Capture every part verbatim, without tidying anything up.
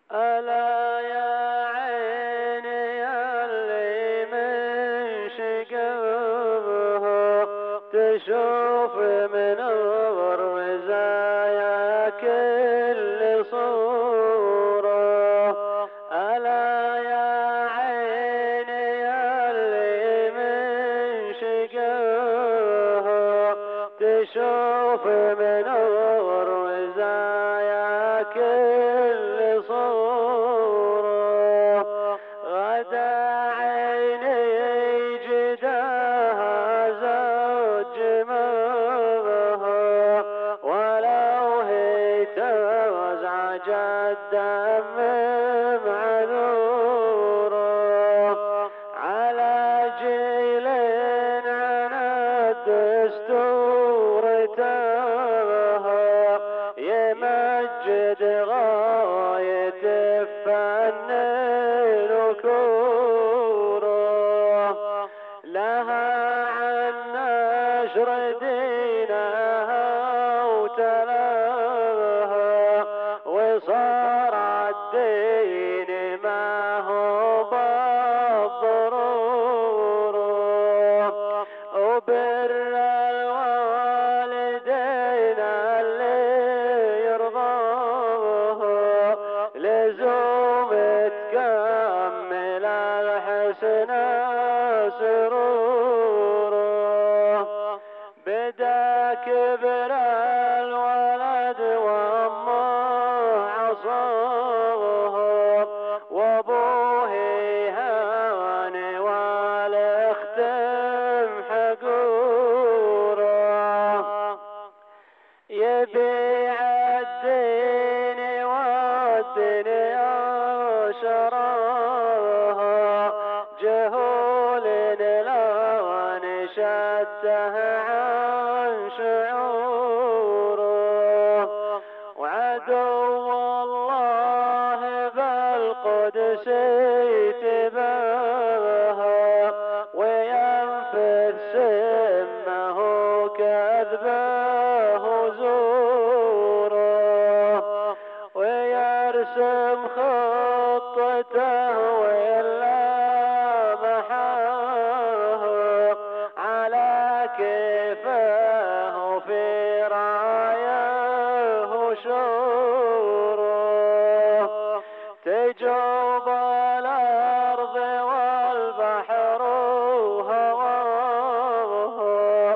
ألا يا عيني اللي من شقبه تشوف من الرزايا كل صورة. ألا يا عيني اللي من شقبه تشوف من الرزايا كل صورة. غدا عيني جداها زوج جمرها ولو هي تزعج الدم معذورة. على جيل عن الدستور ترها يمجد غاية الفن نكوره. لها عن نشر دينها وتلاها وصار الدين ما هو بالضرورة. وبر الوالدين اللي يرضاها لزوم تكمل الحسن سروره. بدا كبر الولد وامه عصاها وابوه هان والاختم حقوره. يبيع الدين والدنيا شراها جهول لون شته عن شعوره. وعدو الله بالقدس يتباهى وينفذ سمه كذبه زوره. ويرسم خطته ولا محاه على كيفه في رايه شوره. تجوب الأرض والبحر وهواه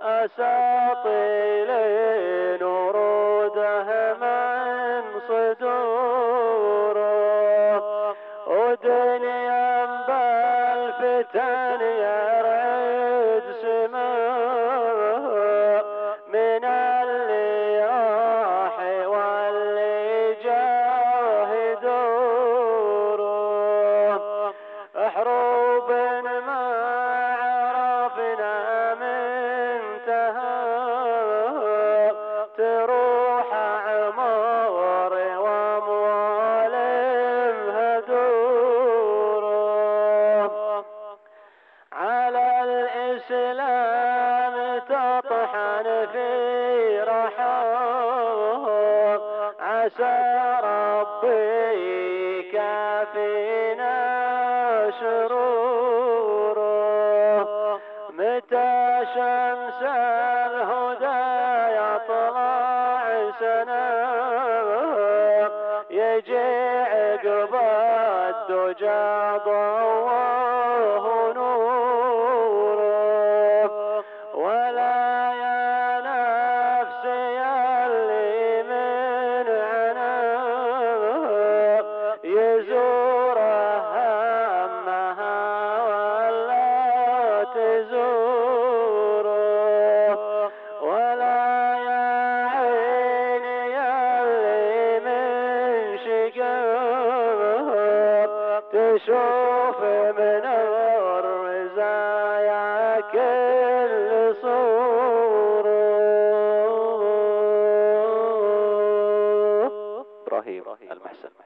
أساطيل وروده من صدوره. ودنيا بالفتن يرعد سماه من اللي راح واللي جاه دوره. حروب ما عرفنا منتهى تروح عمار واموال مهدوره. على الإسلام تطحن في رحاه عسى ربي كافينا شروره. متى شمس الهدى يطلع سنة يجي عقب الدجى ضواه نوره. ولا يا نفسي اللي من عناء يزوره همها ولا تزوره. ولا يا عيني اللي من شقبه تشوف من الرزايا كل صورة. إبراهيم المحسن.